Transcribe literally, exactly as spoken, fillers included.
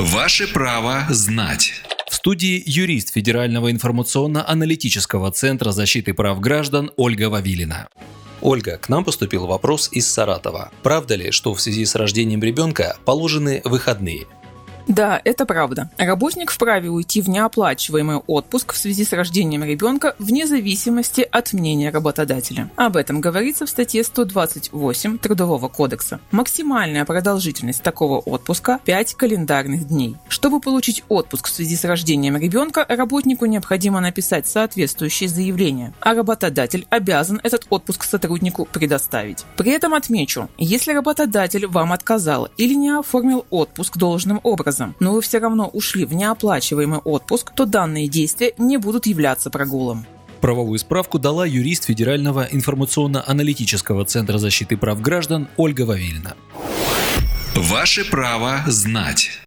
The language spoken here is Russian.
Ваше право знать. В студии юрист Федерального информационно-аналитического центра защиты прав граждан Ольга Вавилина. Ольга, к нам поступил вопрос из Саратова. Правда ли, что в связи с рождением ребенка положены выходные? Да, это правда. Работник вправе уйти в неоплачиваемый отпуск в связи с рождением ребенка вне зависимости от мнения работодателя. Об этом говорится в статье сто двадцать восемь Трудового кодекса. Максимальная продолжительность такого отпуска – пять календарных дней. Чтобы получить отпуск в связи с рождением ребенка, работнику необходимо написать соответствующее заявление, а работодатель обязан этот отпуск сотруднику предоставить. При этом отмечу, если работодатель вам отказал или не оформил отпуск должным образом, но вы все равно ушли в неоплачиваемый отпуск, то данные действия не будут являться прогулом. Правовую справку дала юрист Федерального информационно-аналитического центра защиты прав граждан Ольга Вавилина. Ваше право знать.